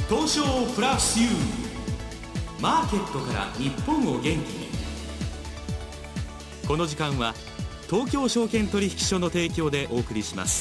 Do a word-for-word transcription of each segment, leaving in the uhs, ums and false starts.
東証プラス ユー マーケットから日本を元気に。この時間は東京証券取引所の提供でお送りします。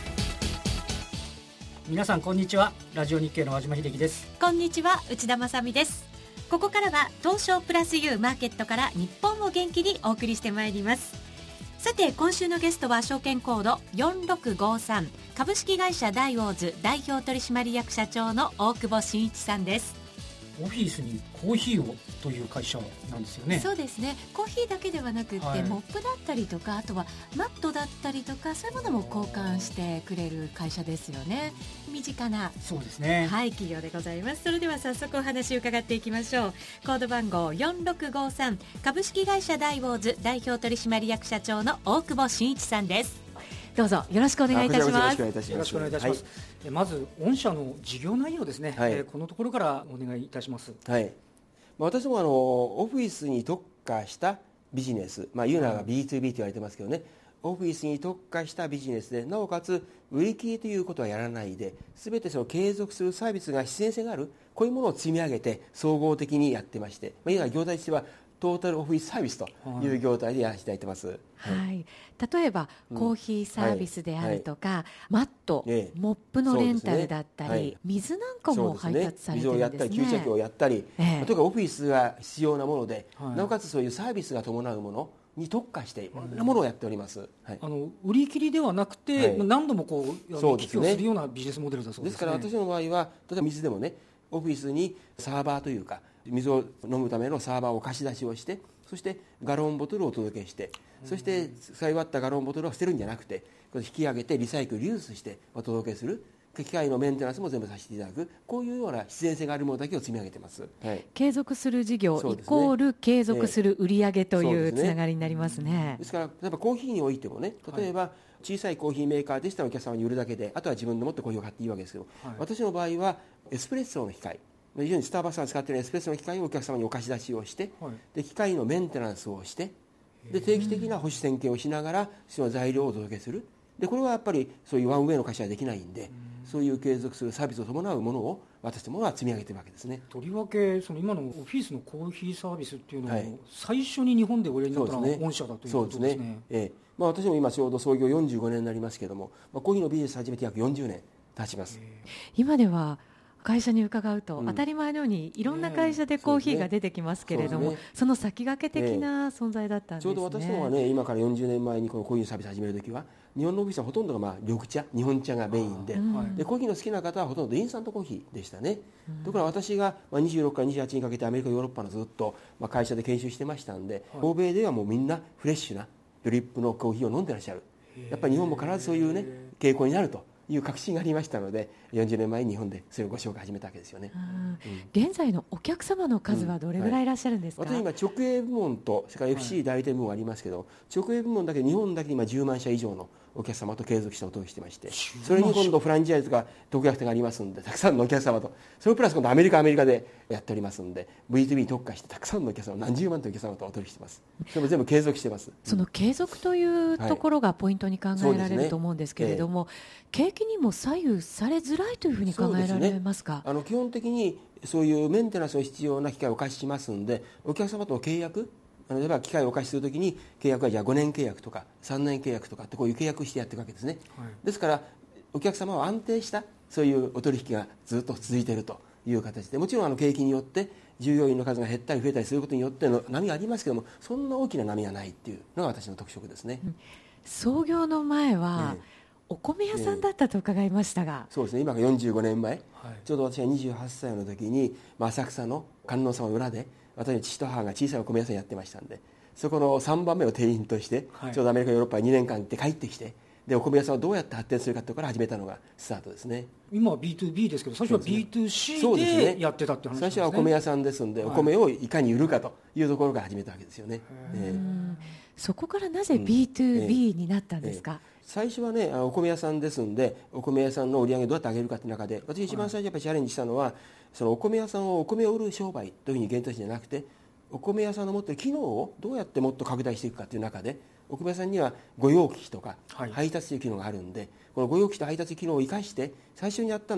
皆さんこんにちは。ラジオ日経の和島秀樹です。 こんにちは、内田まさみです。ここからは東証プラス ユー マーケットから日本を元気にお送りしてまいります。さて、今週のゲストは証券コードよんろくごさん株式会社ダイオーズ代表取締役社長の大久保真一さんです。 オフィスにコーヒーをという会社なんですよね。 そうですね。コーヒーだけではなくって、はい、モップだったりとか、あとはマットだったりとか、そういうものも交換してくれる会社ですよね。身近な、 そうですね、 はい、企業でございます。それでは早速お話を伺っていきましょう。コード番号よんろくごさん株式会社ダイオーズ代表取締役社長の大久保真一さんです。どうぞよろしくお願いいたします。 よろしくお願いいたします。はい、まず御社の事業内容ですね、はい、えー、このところからお願いいたします。 はい、まあ、私もあのオフィスに特化したビジネス、まあ、言うならば ビーツービー と言われてますけどね、オフィスに特化したビジネスで、なおかつ売り切りということはやらないで、全てその継続するサービスが必然性がある、こういうものを積み上げて総合的にやってまして、まあ、言うなら業態としてはトータルオフィスサービスという業態でやらせていただいてます。 はいはい、例えば、うん、コーヒーサービスであるとか、はいはい、マット、ええ、モップのレンタルだったり、ね、はい、水なんかも配達されてるんですね。 水をやったり吸着機をやったり、ええ、とにかくオフィスが必要なもので、はい、なおかつそういうサービスが伴うものに特化していろんなものをやっております。はい、 あの売り切りではなくて、はい、何度もこう行き来をするようなビジネスモデルだそうですね。 ですから私の場合は、例えば水でもね、オフィスにサーバーというか水を飲むためのサーバーを貸し出しをして、そしてガロンボトルをお届けして、そして使い終わったガロンボトルを捨てるんじゃなくて、これ引き上げてリサイクルリユースしてお届けする、機械のメンテナンスも全部させていただく、こういうような必然性があるものだけを積み上げています。はい、 継続する事業、ね、イコール継続する売上というつながりになりますね。 ですから例えばコーヒーにおいてもね、例えば、はい、小さいコーヒーメーカーでしたらお客様に売るだけで、あとは自分でもってコーヒーを買っていいわけですけど、はい、私の場合はエスプレッソの機械、非常にスターバックスが使っているエスプレッソの機械をお客様にお貸し出しをして、はい、で機械のメンテナンスをして、で定期的な保守点検をしながらその材料をお届けする。でこれはやっぱりそういうワンウェイの会社はできないんで、そういう継続するサービスを伴うものを私どもは積み上げているわけですね。 とりわけその今のオフィスのコーヒーサービスっていうのを、はい、最初に日本でおやりになったのは御社だということですね。そうですね、ええ、まあ、私も今ちょうど創業よんじゅうごねんになりますけれども、まあ、コーヒーのビジネス始めて約よんじゅうねん経ちます。 今では会社に伺うと、うん、当たり前のようにいろんな会社でコーヒーが出てきますけれども、 そ, ね そ, ねその先駆け的な存在だったんですね。 ちょうど私のはね、今からよんじゅうねんまえにこのコーヒーサービスを始めるときは、日本のオフィスはほとんどがまあ緑茶、日本茶がメイン で,、うん、でコーヒーの好きな方はほとんどインスタントコーヒーでしたね。うん、ところが私がにじゅうろくからにじゅうはちにかけてアメリカヨーロッパのずっとまあ会社で研修してましたんで、はい、欧米ではもうみんなフレッシュなドリップのコーヒーを飲んでらっしゃる。やっぱり日本も必ずそういうね傾向になるという確信がありましたので、よんじゅうねんまえに日本でそれをご紹介始めたわけですよね。 うん、現在のお客様の数はどれぐらいいらっしゃるんですか？ うん、はい、私今直営部門とそれから エフシー 代理店部門ありますけど、はい、直営部門だけ日本だけで今じゅうまん社以上のお客様と継続してお届けしてまして、それに今度フランチャイズが特約店がありますので、たくさんのお客様と、それプラス今度アメリカアメリカでやっておりますので、 ブイツービー に特化してたくさんのお客様、何十万というお客様とお取引してます。それも全部継続してます。 その継続というところがポイントに考えられると思うんですけれども、はい、景気にも左右されづらいというふうに考えられますか？ あの基本的にそういうメンテナンスの必要な機械をお貸ししますので、お客様との契約、例えば機械をお貸しするときに契約はじゃあごねん契約とかさんねん契約とかってこういう契約してやっていくわけですね。はい、ですからお客様は安定したそういうお取引がずっと続いているという形で、もちろんあの景気によって従業員の数が減ったり増えたりすることによっての波がありますけども、そんな大きな波がないっていうのが私の特色ですね。うん、 創業の前は、ええお米屋さんだったと伺いましたが、 えー、そうですね、今がよんじゅうごねんまえ、はい、ちょうど私がにじゅうはっさいの時に、まあ、浅草の観音様の裏で私の父と母が小さいお米屋さんやってましたんで、そこのさんばんめを店員として、はい、ちょうどアメリカヨーロッパににねんかん行って帰ってきて、でお米屋さんをどうやって発展するかというところから始めたのがスタートですね。 今は ビーツービー ですけど、最初は ビーツーシー でやってたって話ですね。 最初はお米屋さんですので、はい、お米をいかに売るかというところから始めたわけですよね。えー、 そこからなぜ ビーツービー になったんですか？ うんえーえー最初はね、お米屋さんですんで、お米屋さんの売り上げどうやって上げるかという中で、私一番最初やっぱりチャレンジしたのは、そのお米屋さんをお米を売る商売というふうに限定してじゃなくて、お米屋さんの持っている機能をどうやってもっと拡大していくかという中で、お米屋さんには御用機とか配達という機能があるんで、はい、この御用機と配達機能を生かして最初にやったのが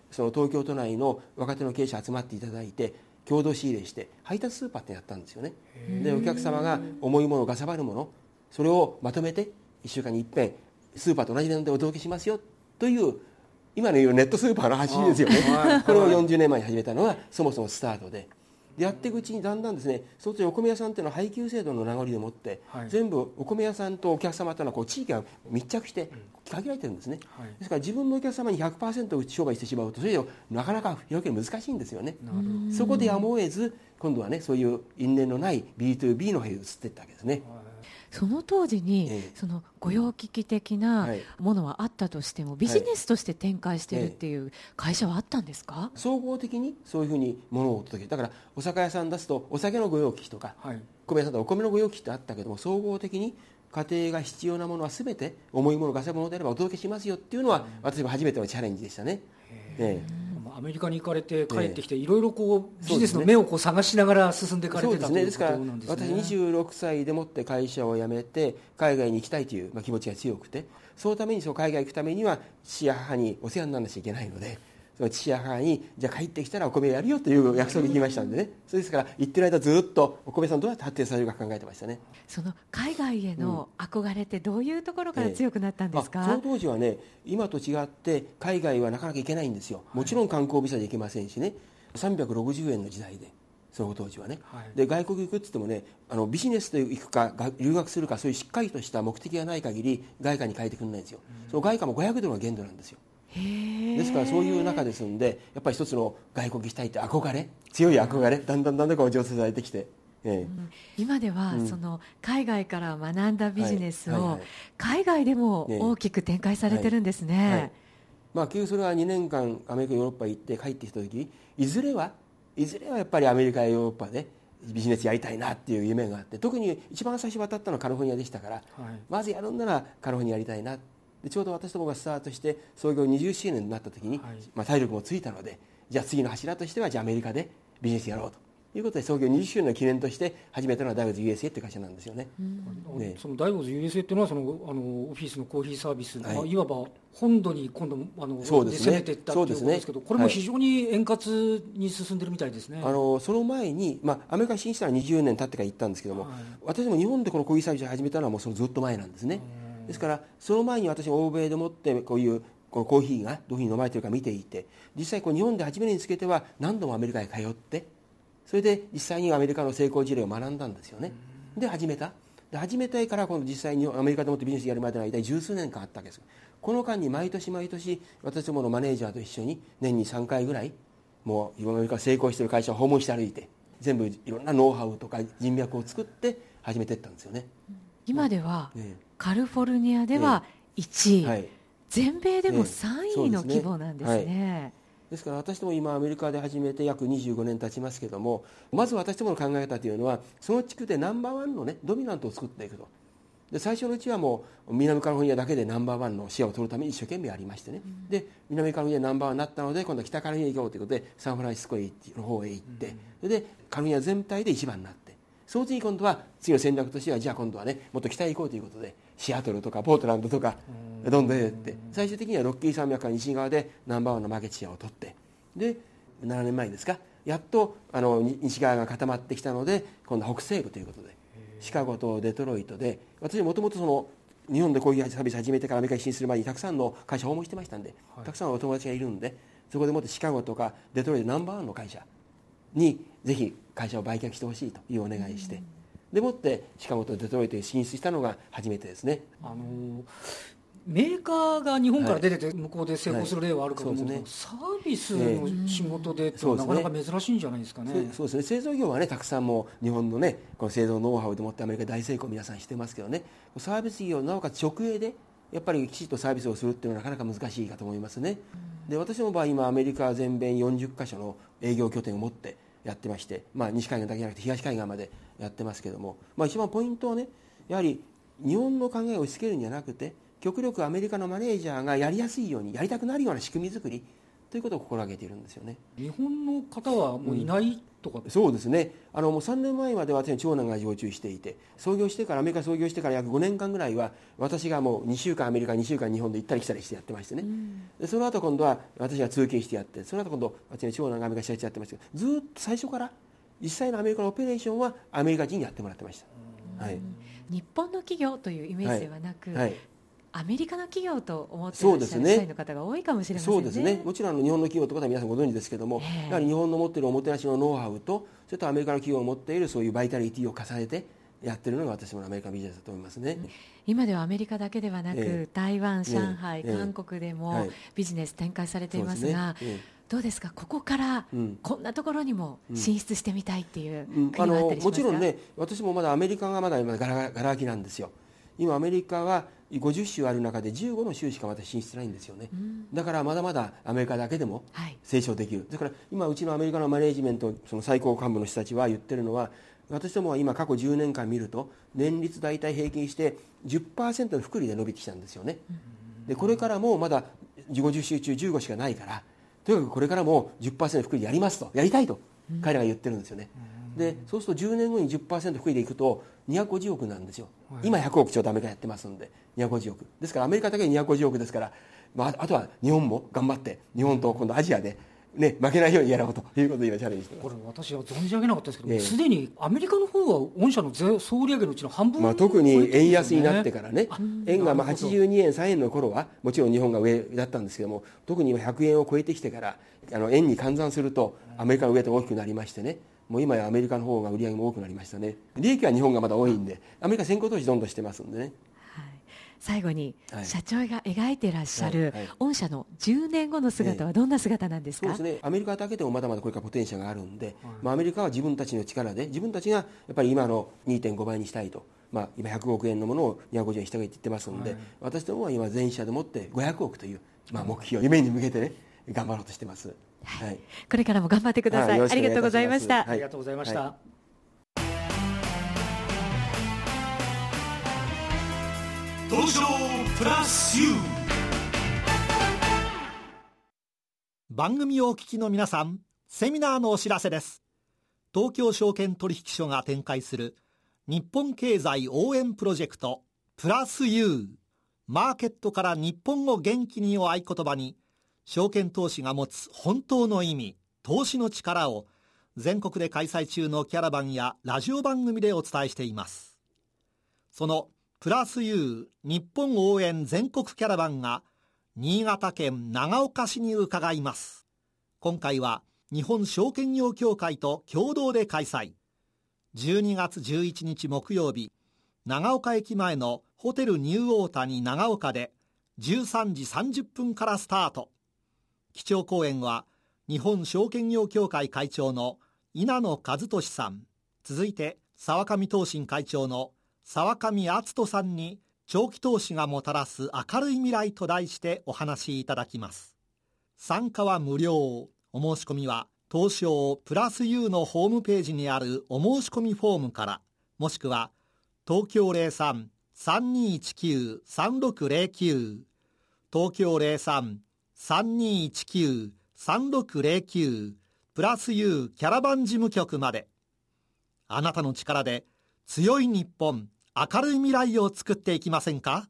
その東京都内の若手の経営者集まっていただいて共同仕入れして配達スーパーってやったんですよね。でお客様が重いものがさばるものそれをまとめていっしゅうかんに一遍スーパーと同じ値段でお届けしますよという今の言うネットスーパーの走りですよね。これをよんじゅうねんまえに始めたのがそもそもスタートででやっていくうちにだんだんですねそうするとお米屋さんというのは配給制度の名残でもって、はい、全部お米屋さんとお客様というのはこう地域が密着して限られてるんですね、はい、ですから自分のお客様に ひゃくパーセント 商売してしまうとそれでなかなか広げるの難しいんですよね。そこでやむを得ず今度はねそういう因縁のない ビーツービー の方へ移っていったわけですね。 その当時に、ええ、その御用聞き的なものはあったとしても、はい、ビジネスとして展開しているっていう会社はあったんですか？ ええ、総合的にそういうふうに物をお届けだからお酒屋さん出すとお酒の御用聞きとか、はい、米屋さんとお米の御用聞きってあったけども総合的に家庭が必要なものは全て重いものガセ物であればお届けしますよっていうのは、うん、私も初めてのチャレンジでしたね。ええアメリカに行かれて帰ってきて、えー、いろいろこうビジネスの目をこう探しながら進んでいかれてたということなんですね。 ですから私にじゅうろくさいでもって会社を辞めて海外に行きたいという、まあ、気持ちが強くてそのためにその海外に行くためには父や母にお世話にならなきゃいけないのでその父や母にじゃあ帰ってきたらお米をやるよという約束に行きましたんでねそれですから行ってる間ずっとお米さんどうやって発展されるか考えてましたね。 その海外への憧れってどういうところから強くなったんですか？ ええ、その当時はね今と違って海外はなかなか行けないんですよ。もちろん観光ビザで行けませんしねさんびゃくろくじゅうえんの時代でその当時はね、はい、で外国行くって言ってもねあのビジネスで行くか留学するかそういうしっかりとした目的がない限り外貨に変えてくれないんですよ。その外貨もごひゃくドルが限度なんですよ。ですからそういう中ですんでやっぱり一つの外国行きたいって憧れ強い憧れだんだんだんだんこう醸成されてきて、ええ、 うん、今では、うん、その海外から学んだビジネスを海外でも大きく展開されてるんですね。はいはいはい、 まあ、結局それはにねんかんアメリカヨーロッパ行って帰ってきた時いずれはいずれはやっぱりアメリカやヨーロッパでビジネスやりたいなっていう夢があって特に一番最初渡ったのはカリフォルニアでしたから、はい、まずやるんならカリフォルニアやりたいなでちょうど私どもがスタートして創業にじゅうしゅうねんになった時に、はい、まあ、体力もついたのでじゃあ次の柱としてはじゃあアメリカでビジネスやろうということで創業にじゅっしゅうねんの記念として始めたのはダイウォズ ユーエスエー という会社なんですよね。 うんね、そのダイウォズ ユーエスエー というのはそのあのオフィスのコーヒーサービス、はい、まあ、いわば本土に今度あのそうです、ね、攻めていったということですけど、これも非常に円滑に進んでるみたいですね。 はい、あのその前に、まあ、アメリカ進出はにじゅうねん経ってから行ったんですけども、はい、私も日本でこのコーヒーサービスを始めたのはもうそのずっと前なんですね。ですからその前に私も欧米でもってこういうこのコーヒーがどういうふうに飲まれているか見ていて実際こう日本で初めにつけては何度もアメリカへ通ってそれで実際にアメリカの成功事例を学んだんですよね。で始めたで始めてから今度実際にアメリカでもってビジネスやるまでの間に十数年間あったわけです。この間に毎年毎年私どものマネージャーと一緒に年にさんかいぐらいもうアメリカ成功している会社を訪問して歩いて全部いろんなノウハウとか人脈を作って始めていったんですよね。 今では、ね、カリフォルニアではいちい、ね、はい、全米でもさんいの規模なんですね。ですね、はい、 ですから私ども今アメリカで始めて約にじゅうごねん経ちますけどもまず私どもの考え方というのはその地区でナンバーワンの、ね、ドミナントを作っていくと。で最初のうちはもう南カリフォルニアだけでナンバーワンのシェアを取るために一生懸命やりましてね、うん、で南カリフォルニアナンバーワンになったので今度は北カリフォルニア行こうということでサンフランシスコの方へ行って、うん、それでカリフォルニア全体で一番になってその次今度は次の戦略としてはじゃあ今度はねもっと北へ行こうということでシアトルとかポートランドとかどんどんやって最終的にはロッキー山脈から西側でナンバーワンのマーケットシェアを取ってでななねんまえですかやっとあの西側が固まってきたので今度は北西部ということでシカゴとデトロイトで私もともとその日本でこういうサービス始めてからアメリカに進出する前にたくさんの会社を訪問してましたんで、はい、たくさんのお友達がいるんでそこでもってシカゴとかデトロイトナンバーワンの会社にぜひ会社を売却してほしいというお願いして、でもってシカゴとデトロイトに進出したのが初めてですね。 あのー、メーカーが日本から出てて向こうで成功する例はあるかと思うんですけど、はいはい、サービスの仕事でってなかなか珍しいんじゃないですかね。 そうですね、製造業はねたくさんもう日本のねこの製造ノウハウでもってアメリカ大成功皆さんしてますけどね、サービス業なおかつ直営でやっぱりきちっとサービスをするっていうのはなかなか難しいかと思いますね。で私の場合今アメリカ全米よんじゅっかしょの営業拠点を持ってやってまして、まあ、西海岸だけじゃなくて東海岸までやってますけども、まあ、一番ポイントはねやはり日本の考えを押し付けるんじゃなくて極力アメリカのマネージャーがやりやすいようにやりたくなるような仕組み作りとということを心がけているんですよね。 日本の方はもういないとか、 うん、そうですね。あのもうさんねんまえまでは私の長男が常駐していて、創業してからアメリカ創業してから約ごねんかんぐらいは私がもうにしゅうかんアメリカにしゅうかん日本で行ったり来たりしてやってましてね、うん、でその後今度は私が通勤してやって、その後今度私の長男がアメリカ視察やってましたけど、ずっと最初から実際のアメリカのオペレーションはアメリカ人にやってもらってました。はい、 日本の企業というイメージではなく、はいはい、アメリカの企業と思っていらっしゃる社員の方が多いかもしれませんね。 そうですね。もちろん日本の企業ということは皆さんご存知ですけども、やはり日本の持っているおもてなしのノウハウと、それとアメリカの企業を持っているそういうバイタリティを重ねてやってるのが私もアメリカのビジネスだと思いますね。 今ではアメリカだけではなく、えー、台湾、上海、えー、韓国でもビジネス展開されていますが、どうですか、ここからこんなところにも進出してみたいっていう国はあったりしますか？ もちろんね、私もまだアメリカがまだ今ガラガラ空きなんですよ。今アメリカはごじゅっ州ある中でじゅうごの州しかまだ進出ないんですよね、うん、だからまだまだアメリカだけでも成長できる、はい、だから今うちのアメリカのマネージメントその最高幹部の人たちは言ってるのは、私どもは今過去じゅうねんかん見ると年率大体平均して じゅっパーセント の複利で伸びてきたんですよね、うん、でこれからもまだごじゅっ州中じゅうごしかないから、とにかくこれからも じゅっパーセント 複利やりますと、やりたいと彼らが言ってるんですよね、うん、でそうするとじゅうねんごに じゅっパーセント 複利でいくとにひゃくごじゅうおくなんですよ、はい、今ひゃくおくちょうどアメリカやってますんでにひゃくごじゅうおくですから、アメリカだけでにひゃくごじゅうおくですから、まあ、あとは日本も頑張って日本と今度アジアで、ね、負けないようにやろうということで今チャレンジしてます。 これ私は存じ上げなかったですけど、すで、ええ、にアメリカの方は御社の総売上のうちの半分、 まあ、特に円安になってからね、円がまあはちじゅうにえんさんえんの頃はもちろん日本が上だったんですけども、特に今ひゃくえんを超えてきてからあの円に換算するとアメリカの上と大きくなりましてね、もう今やアメリカの方が売り上げも多くなりましたね。利益は日本がまだ多いんで、アメリカ先行投資どんどんしてますんでね。 はい、最後に、はい、社長が描いていらっしゃる、はいはい、御社のじゅうねんごの姿はどんな姿なんですか？ えー、そうですね、アメリカだけでもまだまだこれからポテンシャルがあるんで、はい、まあ、アメリカは自分たちの力で自分たちがやっぱり今の にてんごばいにしたいと、まあ、今ひゃくおくえんのものをにひゃくごじゅうえんにしたいって言ってますので、はい、私どもは今全社でもってごひゃくおくという、まあ、目標、夢に向けてね頑張ろうとしてます。 はい、これからも頑張ってください。はい、ありがとうございました。 はい、ありがとうございました。はい、 東証プラス ユー。 番組をお聞きの皆さん、セミナーのお知らせです。東京証券取引所が展開する日本経済応援プロジェクトプラス ユー、 マーケットから日本を元気にを合言葉に、証券投資が持つ本当の意味、投資の力を全国で開催中のキャラバンやラジオ番組でお伝えしています。そのプラス ユー 日本応援全国キャラバンが新潟県長岡市に伺います。今回は日本証券業協会と共同で開催。じゅうにがつじゅういちにち木曜日、長岡駅前のホテルニューオータニ長岡でじゅうさんじさんじゅっぷんからスタート。基調講演は日本証券業協会会長の稲野和俊さん、続いて沢上投信会長の沢上篤人さんに長期投資がもたらす明るい未来と題してお話しいただきます。参加は無料。お申し込みは東証プラス ユー のホームページにあるお申し込みフォームから、もしくは東京 ゼロさん さんにいちきゅう さんろくゼロきゅう 東京 ゼロさん さんにいちきゅう さんろくゼロきゅう プラス ユー キャラバン事務局まで。あなたの力で強い日本、明るい未来を作っていきませんか？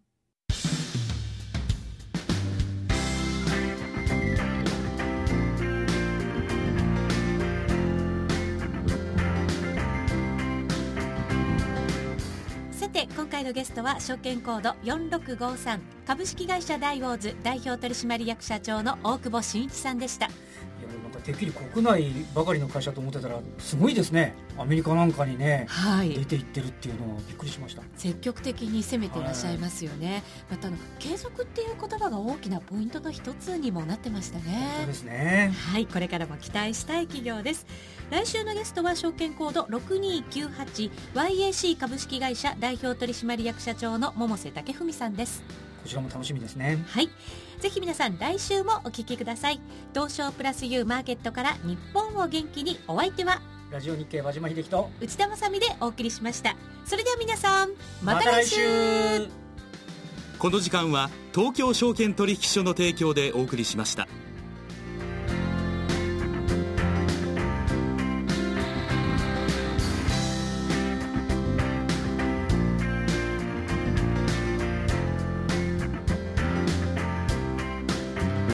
さて、今回のゲストは証券コードよんろくごさん株式会社ダイウォーズ代表取締役社長の大久保真一さんでした。 てっきり国内ばかりの会社と思ってたらすごいですね。アメリカなんかにね、はい、出ていってるっていうのはびっくりしました。 積極的に攻めていらっしゃいますよね。またあの継続っていう言葉が大きなポイントの一つにもなってましたね。 そうですね。 はい、これからも期待したい企業です。来週のゲストは証券コードろくにきゅうはち ワイエーシー 株式会社代表取締役社長の百瀬武文さんです。 こちらも楽しみですね。 はい、ぜひ皆さん来週もお聞きください。東証プラス ユー マーケットから日本を元気に、お相手はラジオ日経和島秀樹と内田まさみでお送りしました。それでは皆さんまた来週、また来週。 この時間は東京証券取引所の提供でお送りしました。